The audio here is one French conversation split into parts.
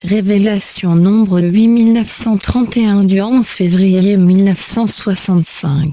Révélation nombre 8931 du 11 février 1965.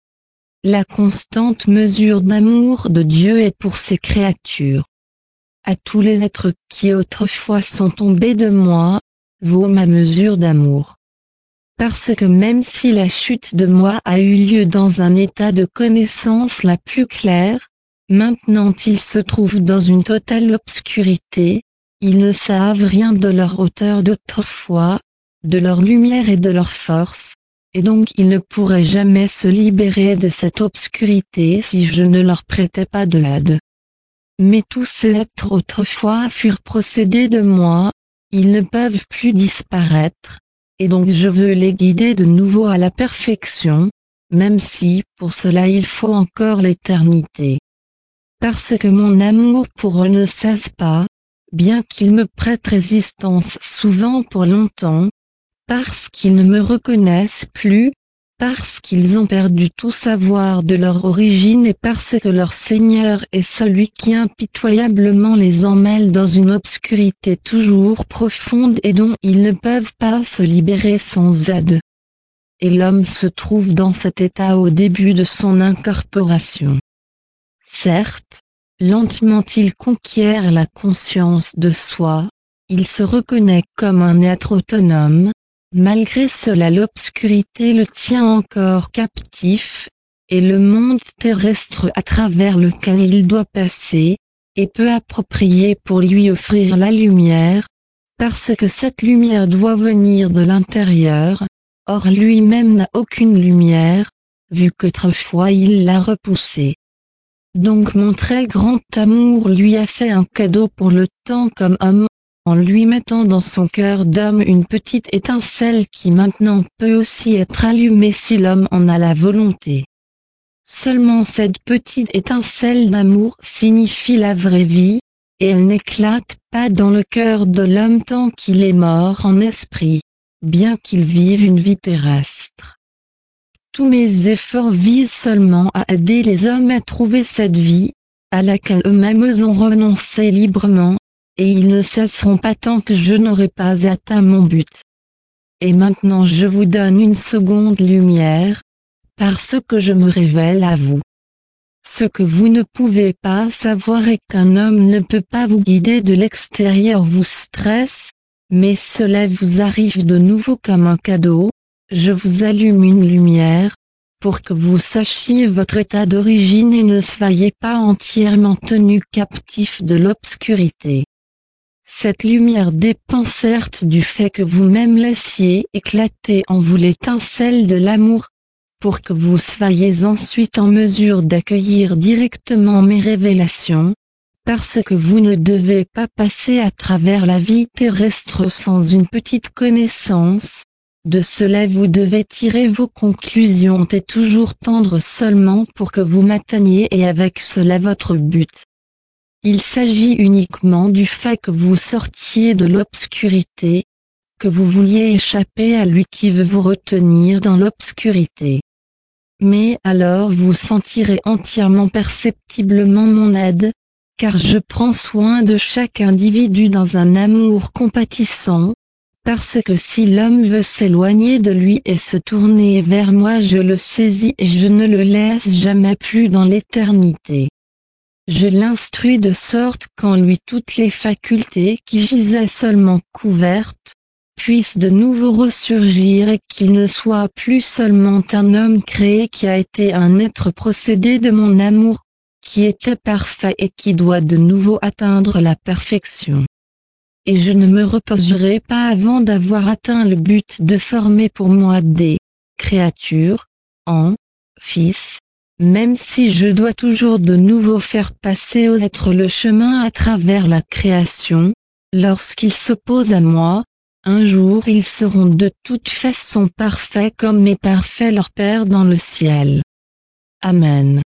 La constante mesure d'amour de Dieu est pour ses créatures. À tous les êtres qui autrefois sont tombés de moi, vaut ma mesure d'amour. Parce que même si la chute de moi a eu lieu dans un état de connaissance la plus claire, maintenant ils se trouvent dans une totale obscurité, ils ne savent rien de leur hauteur d'autrefois, de leur lumière et de leur force, et donc ils ne pourraient jamais se libérer de cette obscurité si je ne leur prêtais pas de l'aide. Mais tous ces êtres autrefois furent procédés de moi, ils ne peuvent plus disparaître, et donc je veux les guider de nouveau à la perfection, même si pour cela il faut encore l'éternité. Parce que mon amour pour eux ne cesse pas, bien qu'ils me prêtent résistance souvent pour longtemps, parce qu'ils ne me reconnaissent plus, parce qu'ils ont perdu tout savoir de leur origine et parce que leur Seigneur est celui qui impitoyablement les emmêle dans une obscurité toujours profonde et dont ils ne peuvent pas se libérer sans aide. Et l'homme se trouve dans cet état au début de son incorporation. Certes, lentement il conquiert la conscience de soi, il se reconnaît comme un être autonome, malgré cela l'obscurité le tient encore captif, et le monde terrestre à travers lequel il doit passer, est peu approprié pour lui offrir la lumière, parce que cette lumière doit venir de l'intérieur, or lui-même n'a aucune lumière, vu qu'autrefois il l'a repoussée. Donc mon très grand amour lui a fait un cadeau pour le temps comme homme, en lui mettant dans son cœur d'homme une petite étincelle qui maintenant peut aussi être allumée si l'homme en a la volonté. Seulement cette petite étincelle d'amour signifie la vraie vie, et elle n'éclate pas dans le cœur de l'homme tant qu'il est mort en esprit, bien qu'il vive une vie terrestre. Tous mes efforts visent seulement à aider les hommes à trouver cette vie, à laquelle eux-mêmes ont renoncé librement, et ils ne cesseront pas tant que je n'aurai pas atteint mon but. Et maintenant je vous donne une seconde lumière, parce que je me révèle à vous. Ce que vous ne pouvez pas savoir est qu'un homme ne peut pas vous guider de l'extérieur vous stresse, mais cela vous arrive de nouveau comme un cadeau. Je vous allume une lumière, pour que vous sachiez votre état d'origine et ne soyez pas entièrement tenu captif de l'obscurité. Cette lumière dépend certes du fait que vous-même laissiez éclater en vous l'étincelle de l'amour, pour que vous soyez ensuite en mesure d'accueillir directement mes révélations, parce que vous ne devez pas passer à travers la vie terrestre sans une petite connaissance. De cela vous devez tirer vos conclusions et toujours tendre seulement pour que vous m'atteigniez et avec cela votre but. Il s'agit uniquement du fait que vous sortiez de l'obscurité, que vous vouliez échapper à lui qui veut vous retenir dans l'obscurité. Mais alors vous sentirez entièrement perceptiblement mon aide, car je prends soin de chaque individu dans un amour compatissant, parce que si l'homme veut s'éloigner de lui et se tourner vers moi je le saisis et je ne le laisse jamais plus dans l'éternité. Je l'instruis de sorte qu'en lui toutes les facultés qui gisaient seulement couvertes, puissent de nouveau ressurgir et qu'il ne soit plus seulement un homme créé qui a été un être procédé de mon amour, qui était parfait et qui doit de nouveau atteindre la perfection. Et je ne me reposerai pas avant d'avoir atteint le but de former pour moi des créatures, en fils, même si je dois toujours de nouveau faire passer aux êtres le chemin à travers la création, lorsqu'ils s'opposent à moi, un jour ils seront de toute façon parfaits comme est parfait leur Père dans le ciel. Amen.